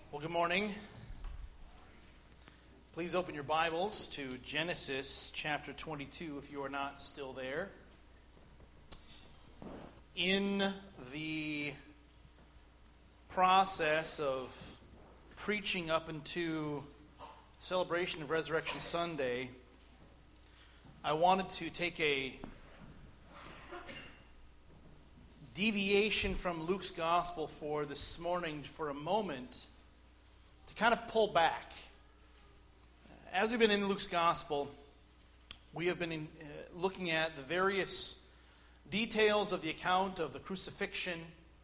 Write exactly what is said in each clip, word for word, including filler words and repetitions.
Well, good morning. Please open your Bibles to Genesis chapter twenty-two if you are not still there. In the process of preaching up into the celebration of Resurrection Sunday, I wanted to take a deviation from Luke's gospel for this morning for a moment to kind of pull back. As we've been in Luke's gospel, we have been in, uh, looking at the various details of the account of the crucifixion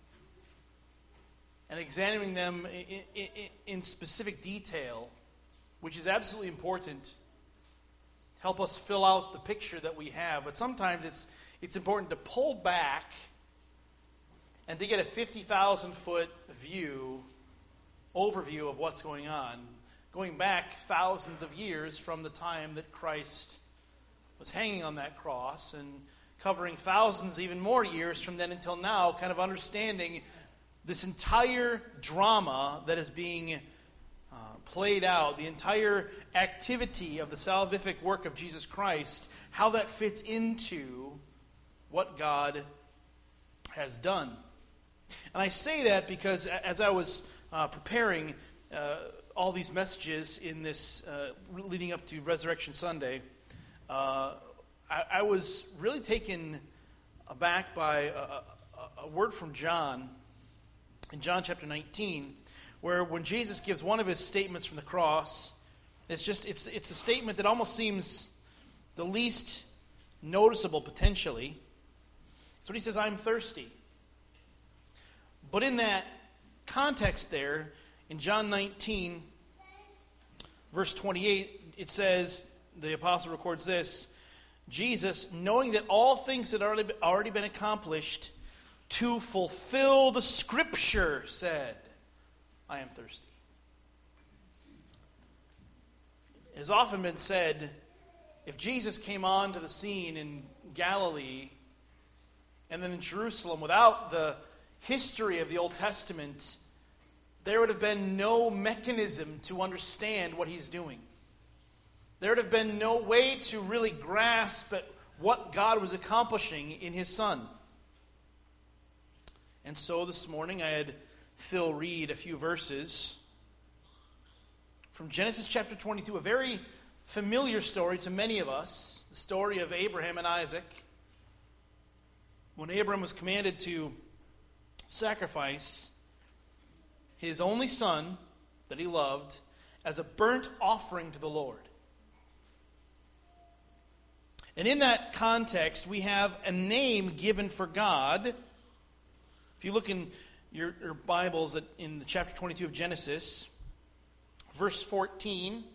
and examining them in, in, in specific detail, which is absolutely important to help us fill out the picture that we have. But sometimes it's it's important to pull back and to get a fifty thousand foot view, overview of what's going on, going back thousands of years from the time that Christ was hanging on that cross and covering thousands, even more years from then until now, kind of understanding this entire drama that is being uh, played out, the entire activity of the salvific work of Jesus Christ, how that fits into what God has done. And I say that because as I was uh, preparing uh, all these messages in this uh, leading up to Resurrection Sunday, uh, I, I was really taken aback by a, a, a word from John in John chapter nineteen, where when Jesus gives one of his statements from the cross, it's just it's it's a statement that almost seems the least noticeable potentially. So he says, "I'm thirsty." But in that context there, in John nineteen, verse twenty-eight, it says, the apostle records this, Jesus, knowing that all things had already, already been accomplished, to fulfill the Scripture, said, I am thirsty. It has often been said, if Jesus came onto the scene in Galilee and then in Jerusalem without the history of the Old Testament, there would have been no mechanism to understand what he's doing. There would have been no way to really grasp at what God was accomplishing in his Son. And so this morning I had Phil read a few verses from Genesis chapter twenty-two, a very familiar story to many of us, the story of Abraham and Isaac. When Abraham was commanded to sacrifice his only son that he loved as a burnt offering to the Lord. And in that context, we have a name given for God. If you look in your, your Bibles at, in the chapter twenty-two of Genesis, verse fourteen,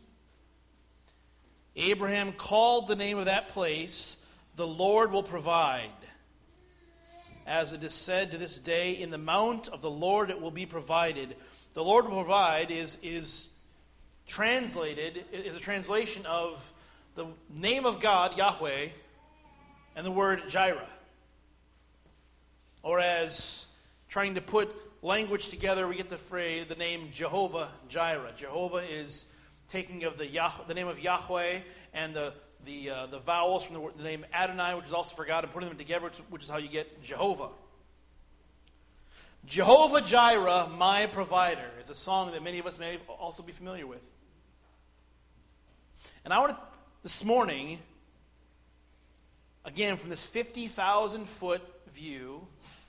Abraham called the name of that place, "The Lord will provide." As it is said to this day, in the mount of the Lord it will be provided. The Lord will provide is, is translated, is a translation of the name of God, Yahweh, and the word Jireh. Or as trying to put language together, we get the phrase, the name Jehovah Jireh. Jehovah is taking of the, Yah, the name of Yahweh and the The uh, the vowels from the, the name Adonai, which is also for God, and putting them together, which, which is how you get Jehovah. Jehovah Jireh, my provider, is a song that many of us may also be familiar with. And I want to, this morning, again, from this fifty thousand foot view,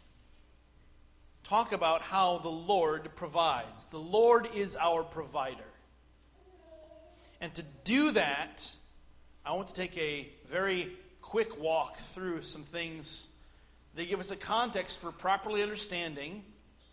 talk about how the Lord provides. The Lord is our provider. And to do that, I want to take a very quick walk through some things that give us a context for properly understanding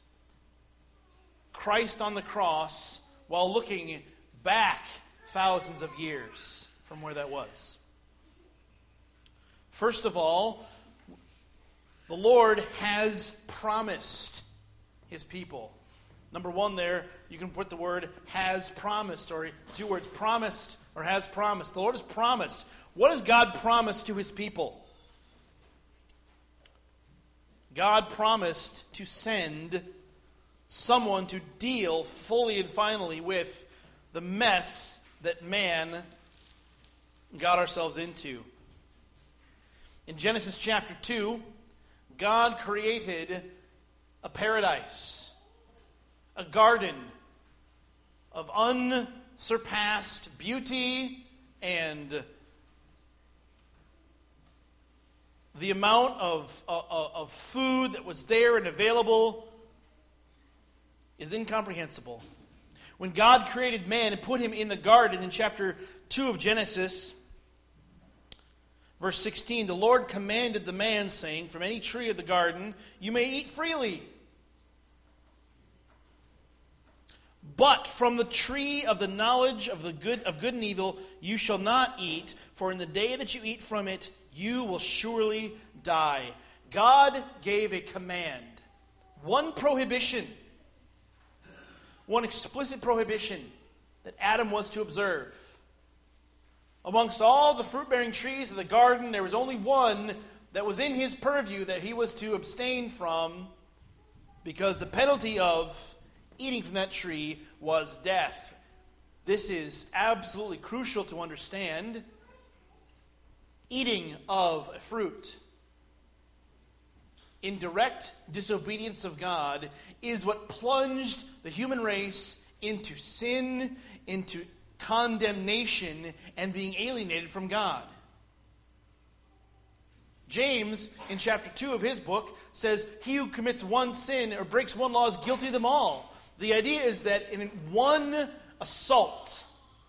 Christ on the cross while looking back thousands of years from where that was. First of all, the Lord has promised his people. Number one there, you can put the word has promised, or two words, promised or has promised. The Lord has promised. What has God promised to his people? God promised to send someone to deal fully and finally with the mess that man got ourselves into. In Genesis chapter two, God created a paradise, a garden of unsurpassed beauty, and the amount of, of, of food that was there and available is incomprehensible. When God created man and put him in the garden in chapter two of Genesis, verse sixteen, the Lord commanded the man, saying, "From any tree of the garden you may eat freely. But from the tree of the knowledge of the good of good and evil you shall not eat, for in the day that you eat from it, you will surely die." God gave a command, one prohibition, one explicit prohibition that Adam was to observe. Amongst all the fruit-bearing trees of the garden, there was only one that was in his purview that he was to abstain from, because the penalty of eating from that tree was death. This is absolutely crucial to understand. Eating of a fruit in direct disobedience of God is what plunged the human race into sin, into condemnation, and being alienated from God. James, in chapter two of his book, says, "He who commits one sin or breaks one law is guilty of them all." The idea is that in one assault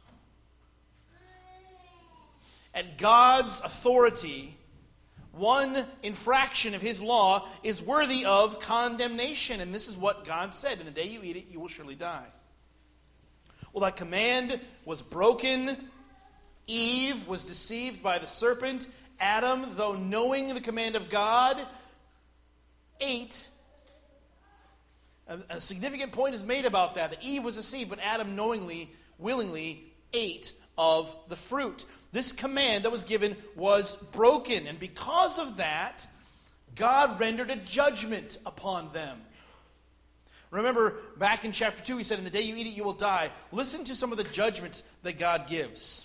at God's authority, one infraction of his law is worthy of condemnation. And this is what God said: "In the day you eat it, you will surely die." Well, that command was broken. Eve was deceived by the serpent. Adam, though knowing the command of God, ate. A, a significant point is made about that, that Eve was deceived, but Adam knowingly, willingly ate of the fruit. This command that was given was broken, and because of that, God rendered a judgment upon them. Remember, back in chapter two, he said, "In the day you eat it, you will die." Listen to some of the judgments that God gives.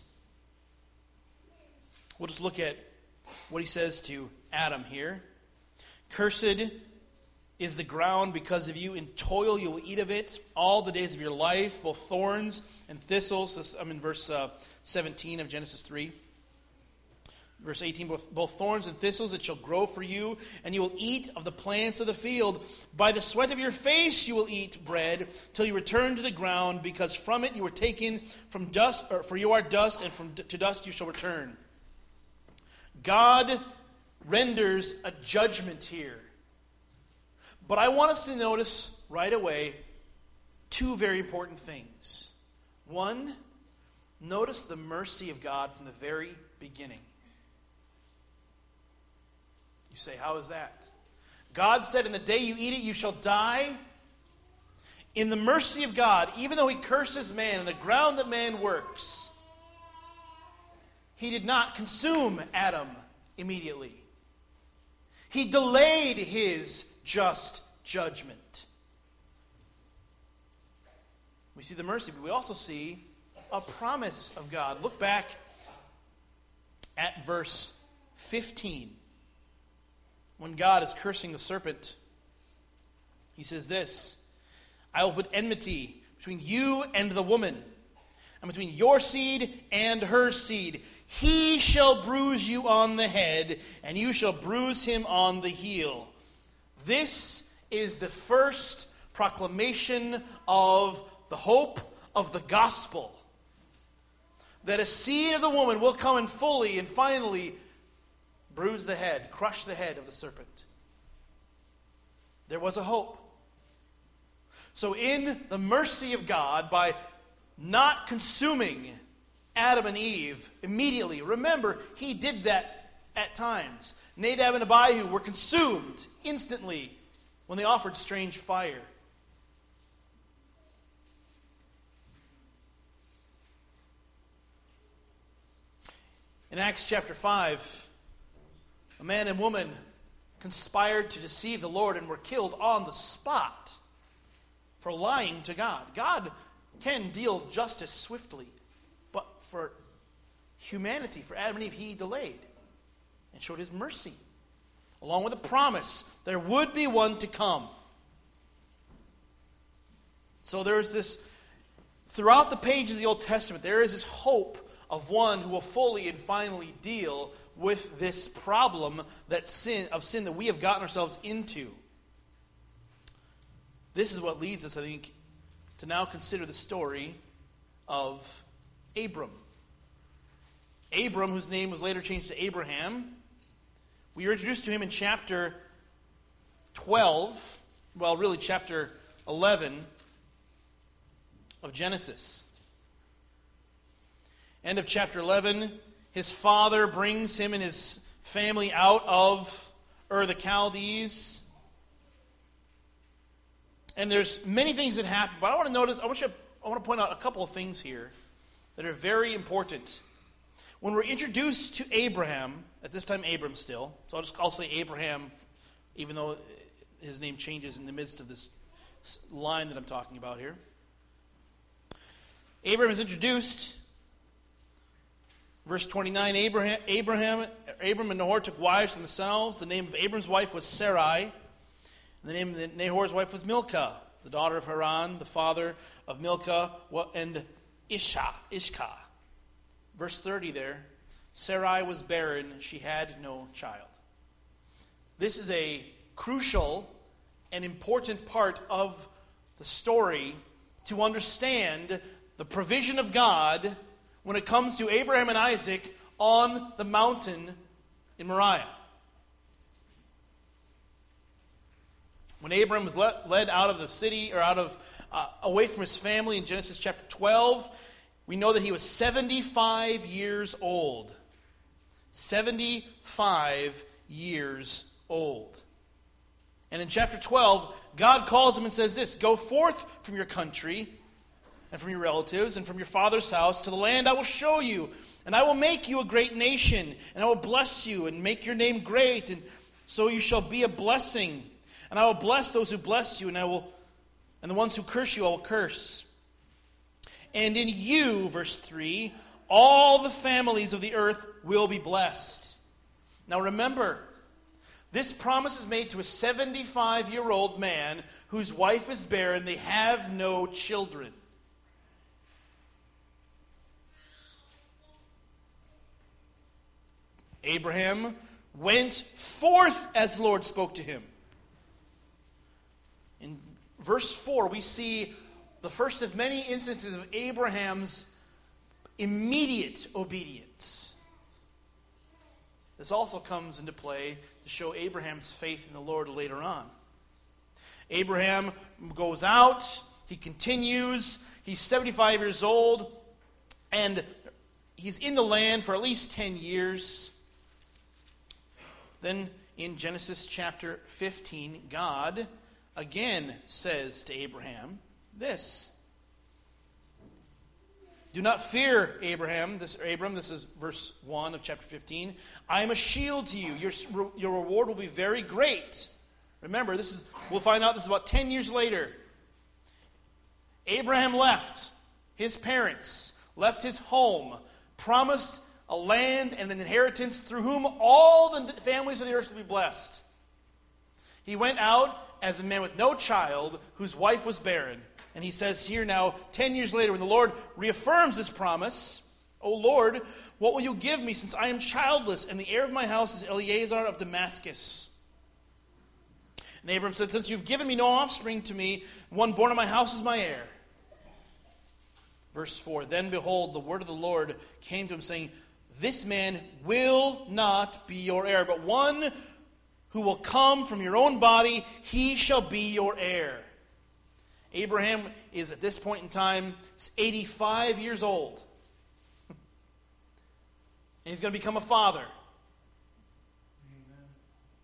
We'll just look at what he says to Adam here. "Cursed is the ground because of you. In toil you will eat of it all the days of your life, both thorns and thistles." This, I'm in verse uh, seventeen of Genesis three. Verse eighteen, both, both thorns and thistles it shall grow for you, and you will eat of the plants of the field. By the sweat of your face you will eat bread, till you return to the ground, because from it you were taken from dust, or for you are dust, and from to dust you shall return. God renders a judgment here. But I want us to notice right away two very important things. One, notice the mercy of God from the very beginning. You say, how is that? God said, "In the day you eat it, you shall die." In the mercy of God, even though he curses man and the ground that man works, he did not consume Adam immediately. He delayed his just judgment. We see the mercy, but we also see a promise of God. Look back at verse fifteen. When God is cursing the serpent, he says this: "I will put enmity between you and the woman, and between your seed and her seed. He shall bruise you on the head, and you shall bruise him on the heel." This is the first proclamation of the hope of the gospel. That a seed of the woman will come and fully and finally bruise the head, crush the head of the serpent. There was a hope. So in the mercy of God, by not consuming Adam and Eve immediately, remember, he did that at times. Nadab and Abihu were consumed instantly when they offered strange fire. In Acts chapter five, a man and woman conspired to deceive the Lord and were killed on the spot. for lying to God. God can deal justice swiftly, but for humanity, for Adam and Eve, he delayed and showed his mercy, along with a promise there would be one to come. So there is this, throughout the pages of the Old Testament, there is this hope of one who will fully and finally deal with this problem that sin of sin that we have gotten ourselves into. This is what leads us, I think, to now consider the story of Abram. Abram, whose name was later changed to Abraham. We are introduced to him in chapter twelve, well, really chapter eleven of Genesis. End of chapter eleven, his father brings him and his family out of Ur the Chaldees. And there's many things that happen, but I want to notice, I want, you, I want to point out a couple of things here that are very important. When we're introduced to Abraham, at this time Abram still, so I'll just I'll say Abraham, even though his name changes in the midst of this line that I'm talking about here. Abraham is introduced. Verse twenty-nine, Abraham, Abraham, Abram and Nahor took wives themselves. The name of Abram's wife was Sarai. And the name of Nahor's wife was Milcah, the daughter of Haran, the father of Milcah and Isha, Ishka. Verse thirty there, Sarai was barren, she had no child. This is a crucial and important part of the story to understand the provision of God when it comes to Abraham and Isaac on the mountain in Moriah. When Abraham was let, led out of the city, or out of uh, away from his family in Genesis chapter twelve, we know that he was seventy-five years old. seventy-five years old. And in chapter twelve, God calls him and says this, "Go forth from your country and from your relatives and from your father's house to the land I will show you. And I will make you a great nation, and I will bless you and make your name great, and so you shall be a blessing. And I will bless those who bless you, and I will, and the ones who curse you I will curse. And in you," verse three, "all the families of the earth will be blessed." Now remember, this promise is made to a seventy-five-year-old man whose wife is barren. They have no children. Abraham went forth as the Lord spoke to him. In verse four, we see the first of many instances of Abraham's immediate obedience. This also comes into play to show Abraham's faith in the Lord later on. Abraham goes out, he continues, he's seventy-five years old, and he's in the land for at least ten years. Then in Genesis chapter fifteen, God again says to Abraham this. "Do not fear, Abraham." This Abram, this is verse one of chapter fifteen. "I am a shield to you. Your, your reward will be very great." Remember, this is we'll find out this is about ten years later. Abraham left his parents, left his home, promised a land and an inheritance through whom all the families of the earth will be blessed. He went out as a man with no child, whose wife was barren. And he says here now, ten years later, when the Lord reaffirms his promise, "O Lord, what will you give me, since I am childless, and the heir of my house is Eliezer of Damascus?" And Abram said, "Since you've given me no offspring to me, one born in my house is my heir." Verse four, "Then behold, the word of the Lord came to him, saying, This man will not be your heir, but one who will come from your own body, he shall be your heir." Abraham is at this point in time eighty-five years old. And he's going to become a father. Amen.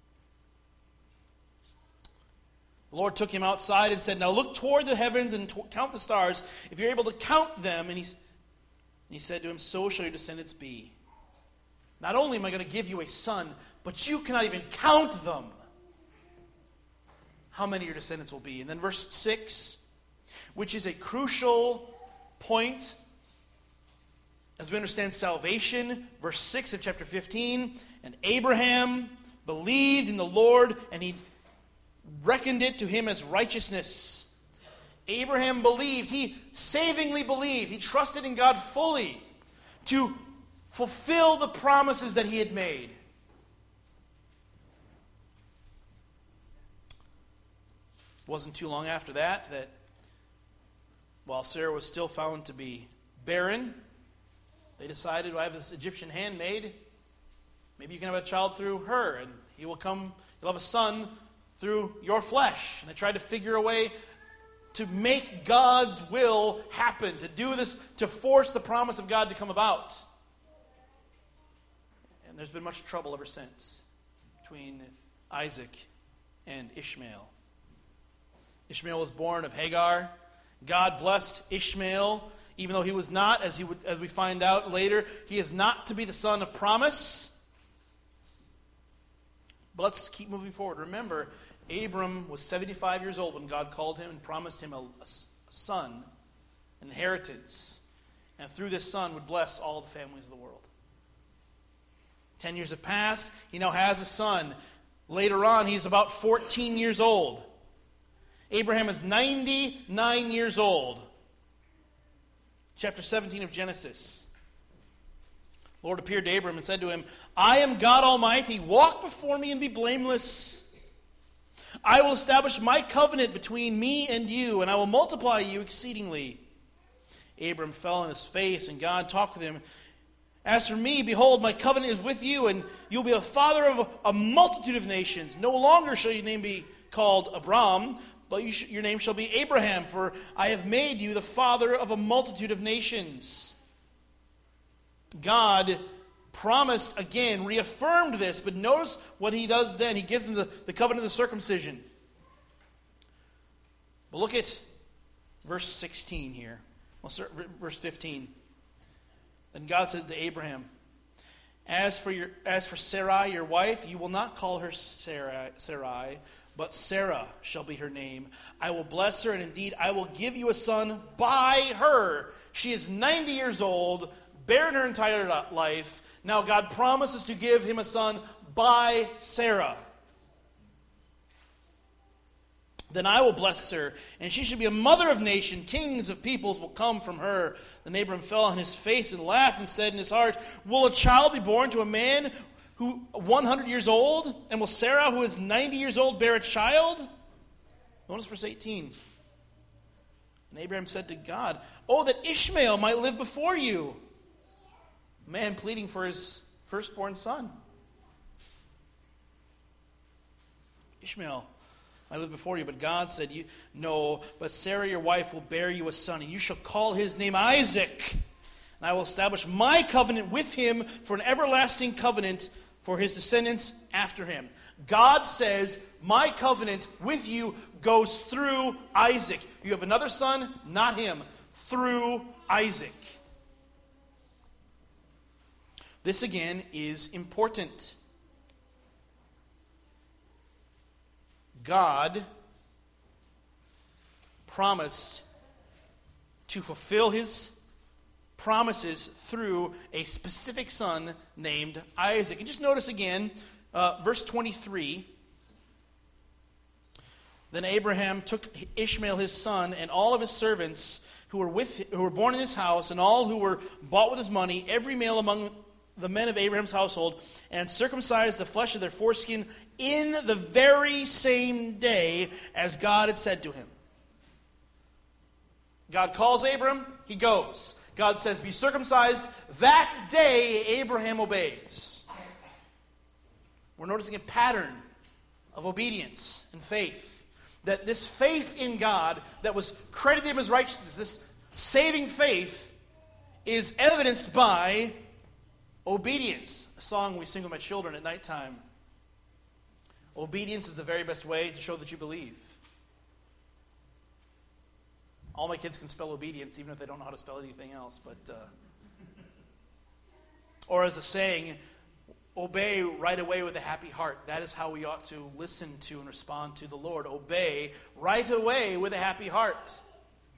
The Lord took him outside and said, "Now look toward the heavens and t- count the stars, if you're able to count them." And he, and he said to him, "So shall your descendants be. Not only am I going to give you a son, but you cannot even count them, how many your descendants will be." And then verse six, which is a crucial point as we understand salvation. Verse six of chapter fifteen, and Abraham believed in the Lord, and he reckoned it to him as righteousness. Abraham believed. He savingly believed. He trusted in God fully to fulfill the promises that he had made. It wasn't too long after that that while Sarah was still found to be barren, they decided, well, I have this Egyptian handmaid. Maybe you can have a child through her, and he will come, you'll have a son through your flesh. And they tried to figure a way to make God's will happen, to do this, to force the promise of God to come about. And there's been much trouble ever since between Isaac and Ishmael. Ishmael was born of Hagar. God blessed Ishmael, even though he was not, as he would, as we find out later, he is not to be the son of promise. But let's keep moving forward. Remember, Abram was seventy-five years old when God called him and promised him a, a, a son, an inheritance. And through this son would bless all the families of the world. Ten years have passed. He now has a son. Later on, he's about fourteen years old. Abraham is ninety-nine years old. Chapter seventeen of Genesis. The Lord appeared to Abram and said to him, I am God Almighty. Walk before me and be blameless. I will establish my covenant between me and you, and I will multiply you exceedingly. Abram fell on his face, and God talked with him. As for me, behold, my covenant is with you, and you'll be a father of a, a multitude of nations. No longer shall your name be called Abram, but you sh- your name shall be Abraham, for I have made you the father of a multitude of nations. God promised again, reaffirmed this, but notice what he does then. He gives them the, the covenant of the circumcision. But look at verse sixteen here. Well, verse fifteen. Then God said to Abraham, As for your as for Sarai, your wife, you will not call her Sarai, Sarai, but Sarah shall be her name. I will bless her, and indeed I will give you a son by her. She is ninety years old, barren her entire life. Now God promises to give him a son by Sarah. Then I will bless her, and she shall be a mother of nations. Kings of peoples will come from her. Then Abram fell on his face and laughed and said in his heart, Will a child be born to a man who one hundred years old? And will Sarah, who is ninety years old, bear a child? Notice verse eighteen. And Abraham said to God, Oh, that Ishmael might live before you. A man pleading for his firstborn son. Ishmael, I live before you. But God said, you, No, but Sarah your wife will bear you a son, and you shall call his name Isaac. And I will establish my covenant with him for an everlasting covenant for his descendants after him. God says, my covenant with you goes through Isaac. You have another son, not him, through Isaac. This again is important. God promised to fulfill his promises through a specific son named Isaac. And just notice again, uh, verse twenty-three. Then Abraham took Ishmael his son and all of his servants who were with who were born in his house and all who were bought with his money, every male among the men of Abraham's household, and circumcised the flesh of their foreskin in the very same day as God had said to him. God calls Abram, he goes. God says, be circumcised. That day, Abraham obeys. We're noticing a pattern of obedience and faith. That this faith in God that was credited him as righteousness, this saving faith, is evidenced by obedience. A song we sing with my children at nighttime. Obedience is the very best way to show that you believe. All my kids can spell obedience, even if they don't know how to spell anything else. But, uh, or as a saying, obey right away with a happy heart. That is how we ought to listen to and respond to the Lord. Obey right away with a happy heart.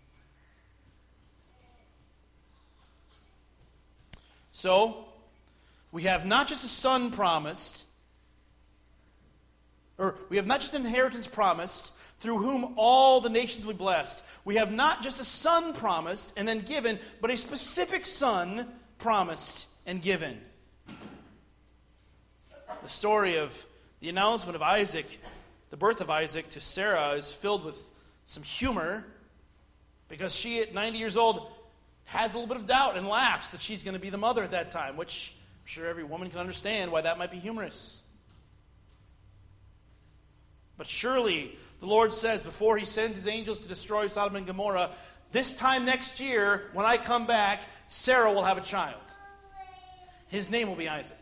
So, we have not just a son promised, or we have not just an inheritance promised, through whom all the nations will be blessed. We have not just a son promised and then given, but a specific son promised and given. The story of the announcement of Isaac, the birth of Isaac to Sarah, is filled with some humor, because she, at ninety years old, has a little bit of doubt and laughs that she's going to be the mother at that time, which I'm sure every woman can understand why that might be humorous. But surely, the Lord says, before he sends his angels to destroy Sodom and Gomorrah, this time next year, when I come back, Sarah will have a child. His name will be Isaac.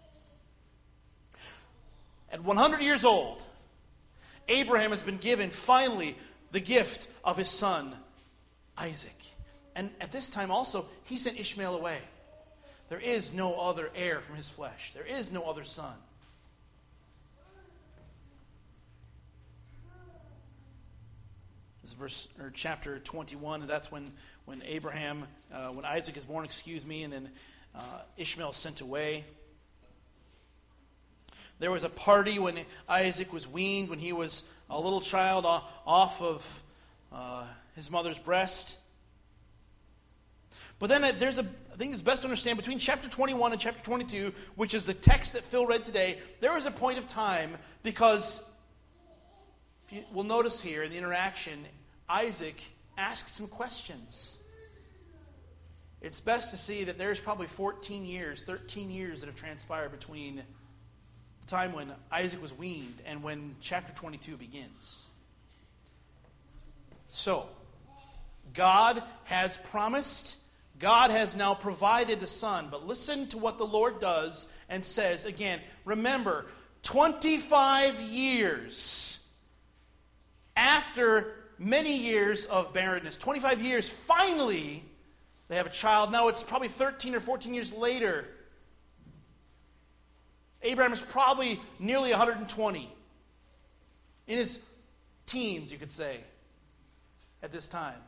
At one hundred years old, Abraham has been given, finally, the gift of his son, Isaac. And at this time also, he sent Ishmael away. There is no other heir from his flesh. There is no other son. This is verse or chapter twenty-one, and that's when when Abraham, uh, when Isaac is born, excuse me, and then uh, Ishmael is sent away. There was a party when Isaac was weaned, when he was a little child off of uh, his mother's breast. But then there's a, I think it's best to understand, between chapter twenty-one and chapter twenty-two, which is the text that Phil read today, there was a point of time, because if you will notice here in the interaction, Isaac asks some questions. It's best to see that there's probably fourteen years, thirteen years that have transpired between the time when Isaac was weaned and when chapter twenty-two begins. So, God has promised, God has now provided the son, but listen to what the Lord does and says. Again, remember, twenty-five years after many years of barrenness, twenty-five years, finally, they have a child. Now it's probably thirteen or fourteen years later. Abraham is probably nearly one hundred twenty. In his teens, you could say, at this time.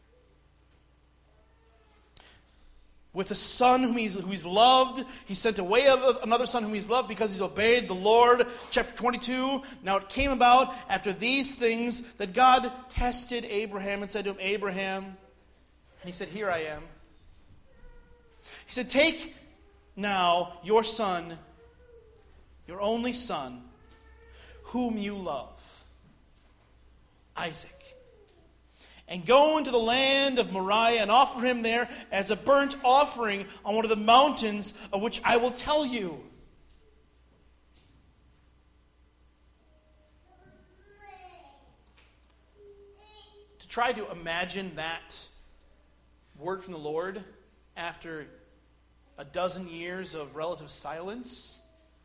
With a son whom he's, who he's loved, he sent away another son whom he's loved because he's obeyed the Lord. Chapter twenty-two, now it came about after these things that God tested Abraham and said to him, Abraham, and he said, here I am. He said, take now your son, your only son, whom you love, Isaac, and go into the land of Moriah and offer him there as a burnt offering on one of the mountains of which I will tell you. To try to imagine that word from the Lord after a dozen years of relative silence,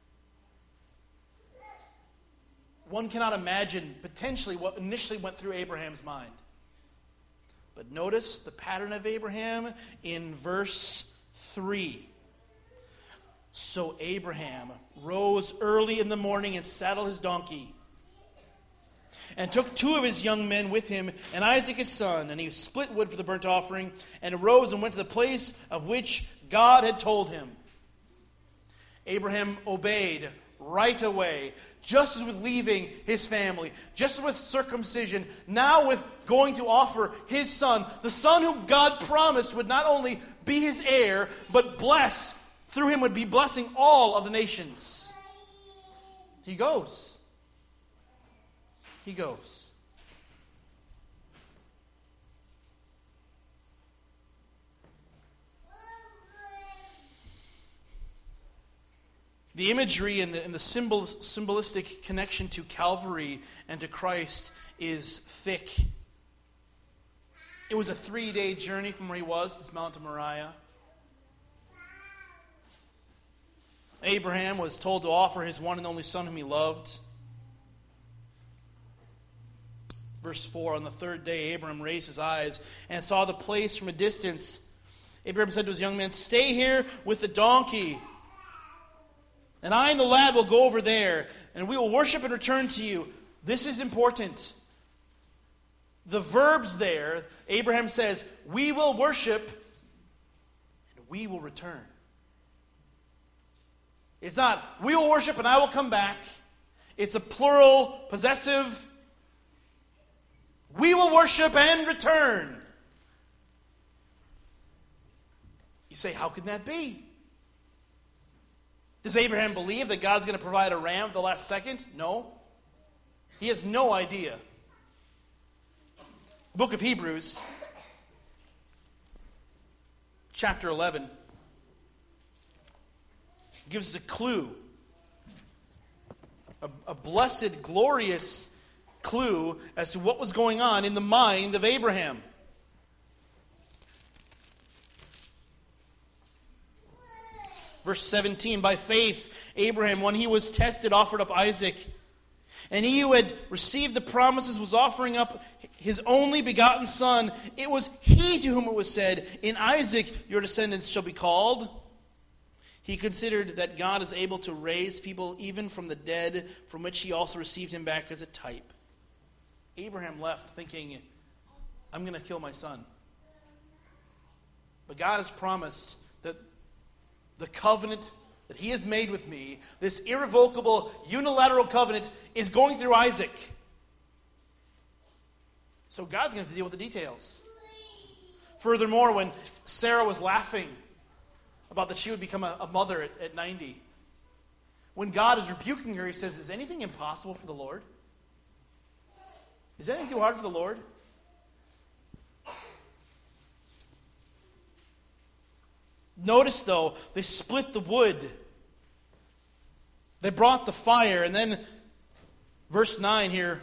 one cannot imagine potentially what initially went through Abraham's mind. But notice the pattern of Abraham in verse three. So Abraham rose early in the morning and saddled his donkey, and took two of his young men with him, and Isaac his son, and he split wood for the burnt offering, and arose and went to the place of which God had told him. Abraham obeyed right away, just as with leaving his family, just as with circumcision, now with going to offer his son, the son whom God promised would not only be his heir, but bless, through him would be blessing all of the nations. He goes. He goes. The imagery and the, and the symbol, symbolistic connection to Calvary and to Christ is thick. It was a three-day journey from where he was, this Mount of Moriah. Abraham was told to offer his one and only son whom he loved. Verse four, on the third day, Abraham raised his eyes and saw the place from a distance. Abraham said to his young men, stay here with the donkey, and I and the lad will go over there, and we will worship and return to you. This is important. The verbs there, Abraham says, we will worship and we will return. It's not, we will worship and I will come back. It's a plural, possessive, we will worship and return. You say, how can that be? Does Abraham believe that God's going to provide a ram at the last second? No. He has no idea. The book of Hebrews, chapter eleven, gives us a clue. A, a blessed, glorious clue as to what was going on in the mind of Abraham. Verse seventeen, by faith, Abraham, when he was tested, offered up Isaac. And he who had received the promises was offering up his only begotten son. It was he to whom it was said, in Isaac your descendants shall be called. He considered that God is able to raise people even from the dead, from which he also received him back as a type. Abraham left thinking, I'm going to kill my son. But God has promised that the covenant that he has made with me, this irrevocable, unilateral covenant, is going through Isaac. So God's going to have to deal with the details. Furthermore, when Sarah was laughing about that she would become a, a mother at, at ninety, when God is rebuking her, he says, is anything impossible for the Lord? Is anything too hard for the Lord? Notice, though, they split the wood. They brought the fire. And then, verse nine here.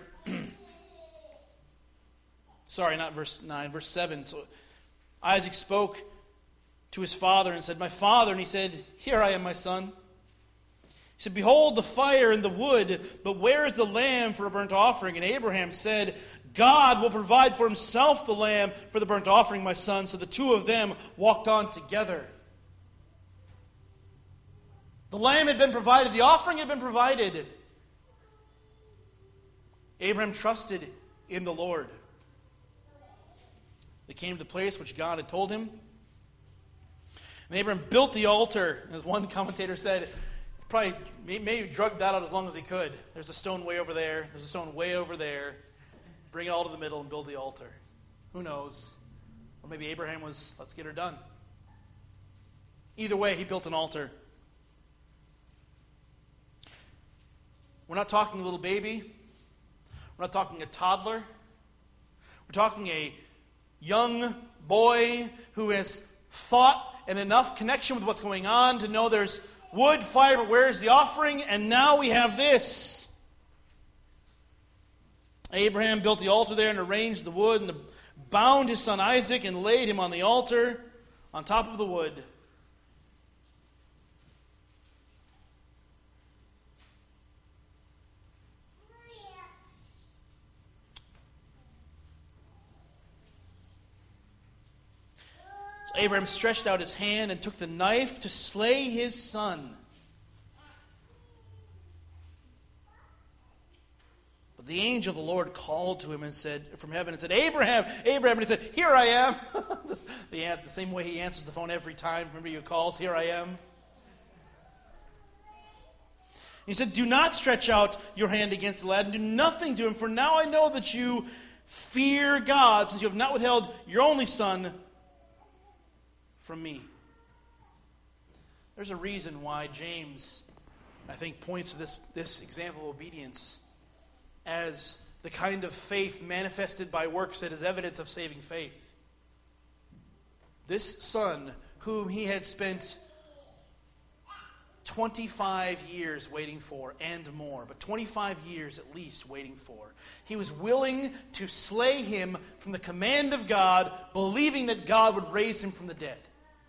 Sorry, not verse nine, verse seven. So Isaac spoke to his father and said, my father. And he said, here I am, my son. He said, behold the fire and the wood, but where is the lamb for a burnt offering? And Abraham said, God will provide for himself the lamb for the burnt offering, my son. So the two of them walked on together. The lamb had been provided. The offering had been provided. Abraham trusted in the Lord. They came to the place which God had told him. And Abraham built the altar. As one commentator said, probably maybe drugged that out as long as he could. There's a stone way over there. There's a stone way over there. Bring it all to the middle and build the altar. Who knows? Or maybe Abraham was, let's get her done. Either way, he built an altar. We're not talking a little baby. We're not talking a toddler. We're talking a young boy who has thought and enough connection with what's going on to know there's wood, fire, but where is the offering? And now we have this. Abraham built the altar there and arranged the wood and the, bound his son Isaac and laid him on the altar on top of the wood. So Abraham stretched out his hand and took the knife to slay his son. But the angel of the Lord called to him and said, from heaven, and said, Abraham, Abraham. And he said, here I am. the, the same way he answers the phone every time. Remember he calls, here I am. He said, do not stretch out your hand against the lad and do nothing to him, for now I know that you fear God, since you have not withheld your only son from me. There's a reason why James, I think, points to this, this example of obedience as the kind of faith manifested by works that is evidence of saving faith. This son, whom he had spent twenty-five years waiting for and more, but twenty-five years at least waiting for, he was willing to slay him from the command of God, believing that God would raise him from the dead.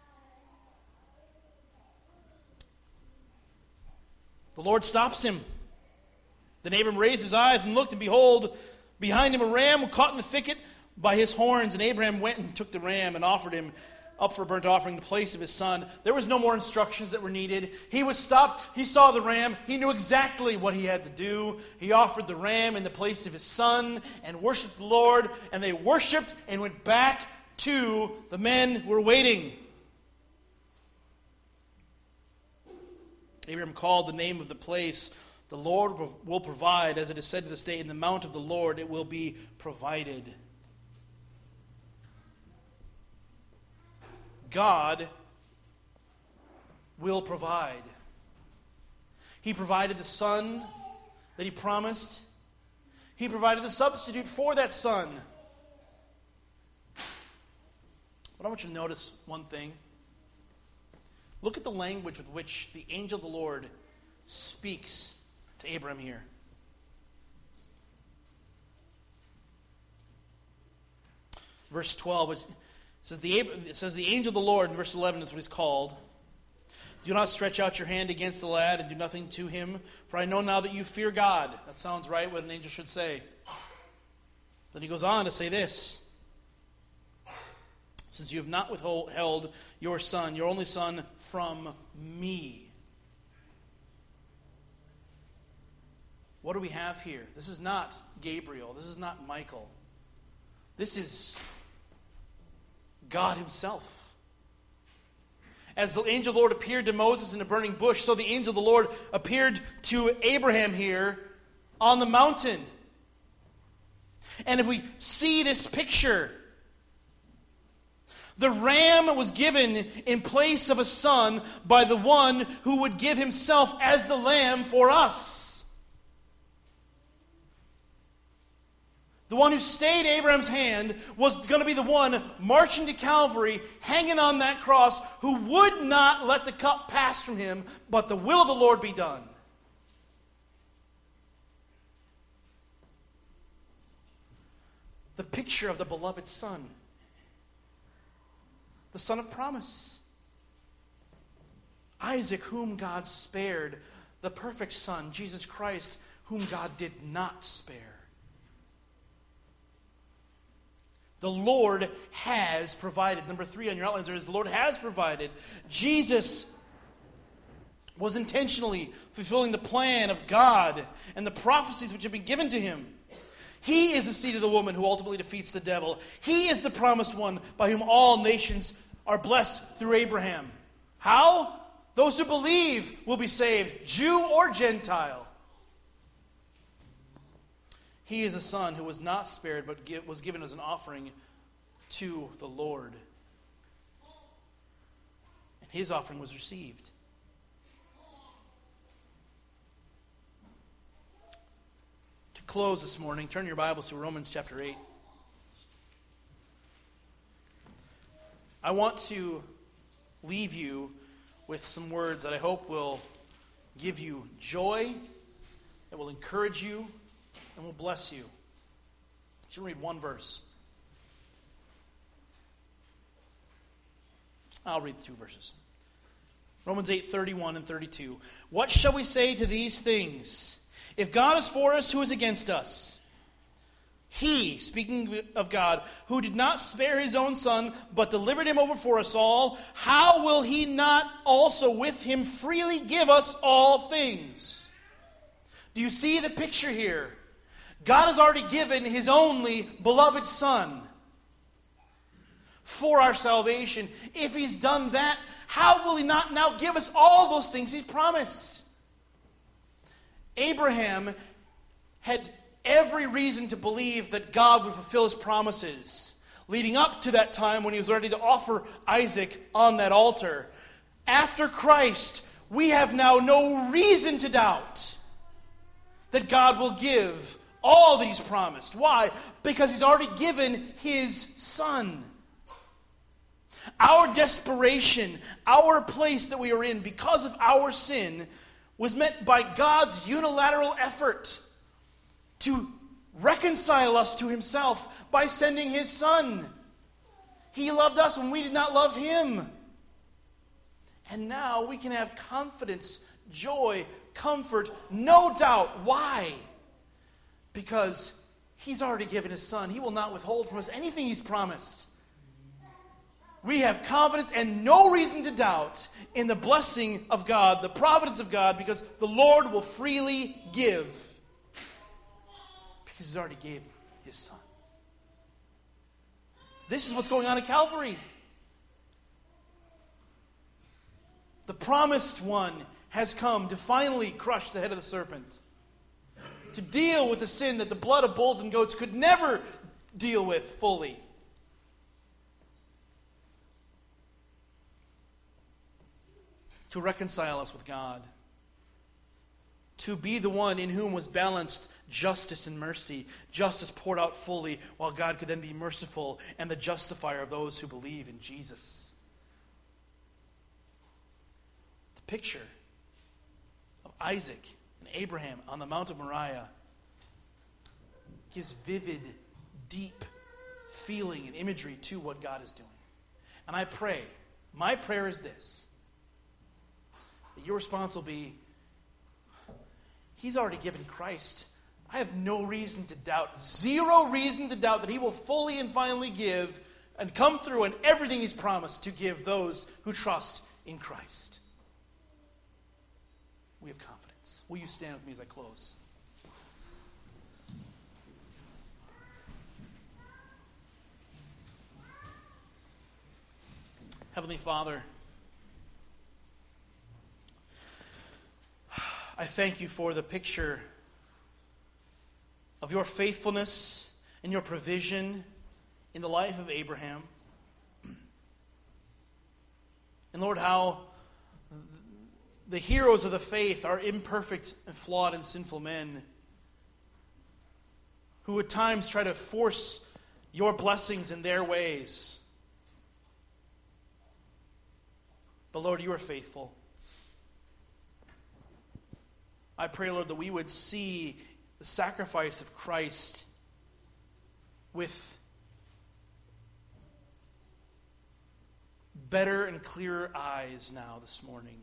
The Lord stops him. Then Abram raised his eyes and looked, and behold, behind him a ram caught in the thicket by his horns. And Abraham went and took the ram and offered him up for a burnt offering in the place of his son. There was no more instructions that were needed. He was stopped. He saw the ram. He knew exactly what he had to do. He offered the ram in the place of his son and worshipped the Lord. And they worshipped and went back to the men who were waiting. Abraham called the name of the place, "The Lord will provide," as it is said to this day, "In the mount of the Lord it will be provided." God will provide. He provided the son that he promised. He provided the substitute for that son. But I want you to notice one thing. Look at the language with which the angel of the Lord speaks to Abraham here. Verse twelve, it says, the, it says, the angel of the Lord, in verse eleven is what he's called. "Do not stretch out your hand against the lad and do nothing to him, for I know now that you fear God." That sounds right, what an angel should say. Then he goes on to say this. "Since you have not withheld your son, your only son, from me." What do we have here? This is not Gabriel. This is not Michael. This is God himself. As the angel of the Lord appeared to Moses in a burning bush, so the angel of the Lord appeared to Abraham here on the mountain. And if we see this picture, the ram was given in place of a son by the one who would give himself as the lamb for us. The one who stayed Abraham's hand was going to be the one marching to Calvary, hanging on that cross, who would not let the cup pass from him, but the will of the Lord be done. The picture of the beloved Son. The Son of promise. Isaac, whom God spared. The perfect Son, Jesus Christ, whom God did not spare. The Lord has provided. Number three on your outlines there is the Lord has provided. Jesus was intentionally fulfilling the plan of God and the prophecies which have been given to him. He is the seed of the woman who ultimately defeats the devil. He is the promised one by whom all nations are blessed through Abraham. How? Those who believe will be saved, Jew or Gentile. He is a son who was not spared, but was given as an offering to the Lord. And his offering was received. To close this morning, turn your Bibles to Romans chapter eight. I want to leave you with some words that I hope will give you joy, that will encourage you, and will bless you. I should read one verse. I'll read two verses. Romans eight, thirty-one and thirty-two. "What shall we say to these things? If God is for us, who is against us? He," speaking of God, "who did not spare his own son, but delivered him over for us all, how will he not also with him freely give us all things?" Do you see the picture here? God has already given his only beloved Son for our salvation. If he's done that, how will he not now give us all those things he's promised? Abraham had every reason to believe that God would fulfill his promises, leading up to that time when he was ready to offer Isaac on that altar. After Christ, we have now no reason to doubt that God will give all that he's promised. Why? Because he's already given his Son. Our desperation, our place that we are in because of our sin, was met by God's unilateral effort to reconcile us to himself by sending his Son. He loved us when we did not love him. And now we can have confidence, joy, comfort, no doubt. Why? Because he's already given his Son. He will not withhold from us anything he's promised. We have confidence and no reason to doubt in the blessing of God, the providence of God, because the Lord will freely give. Because he's already gave his Son. This is what's going on at Calvary. The promised one has come to finally crush the head of the serpent, to deal with the sin that the blood of bulls and goats could never deal with fully. To reconcile us with God. To be the one in whom was balanced justice and mercy. Justice poured out fully, while God could then be merciful and the justifier of those who believe in Jesus. The picture of Isaac and Abraham on the Mount of Moriah gives vivid, deep feeling and imagery to what God is doing. And I pray, my prayer is this, that your response will be, He's already given Christ. I have no reason to doubt, zero reason to doubt that He will fully and finally give and come through in everything He's promised to give those who trust in Christ. We have confidence. Will you stand with me as I close? Heavenly Father, I thank you for the picture of your faithfulness and your provision in the life of Abraham. And Lord, how the heroes of the faith are imperfect and flawed and sinful men who at times try to force your blessings in their ways. But Lord, you are faithful. I pray, Lord, that we would see the sacrifice of Christ with better and clearer eyes now this morning.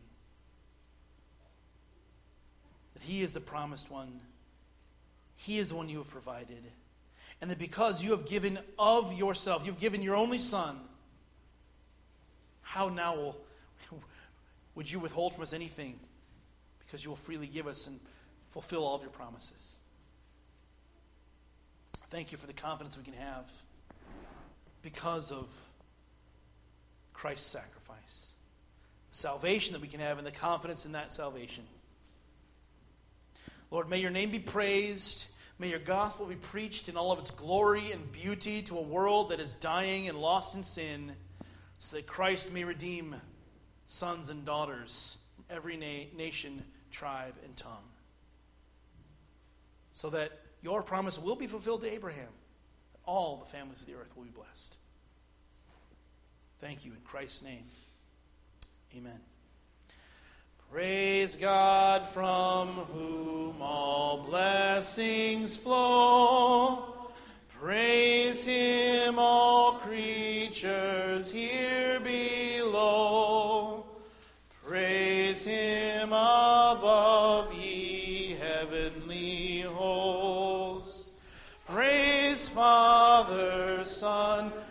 That He is the promised one. He is the one you have provided. And that because you have given of yourself, you've given your only Son, how now will, would you withhold from us anything? Because you will freely give us and fulfill all of your promises. Thank you for the confidence we can have because of Christ's sacrifice. The salvation that we can have and the confidence in that salvation. Lord, may your name be praised. May your gospel be preached in all of its glory and beauty to a world that is dying and lost in sin, so that Christ may redeem sons and daughters from every na- nation, tribe, and tongue. So that your promise will be fulfilled to Abraham, that all the families of the earth will be blessed. Thank you in Christ's name. Amen. Praise God, from whom all blessings flow. Praise Him, all creatures here below. Praise Him above, ye heavenly hosts. Praise Father, Son,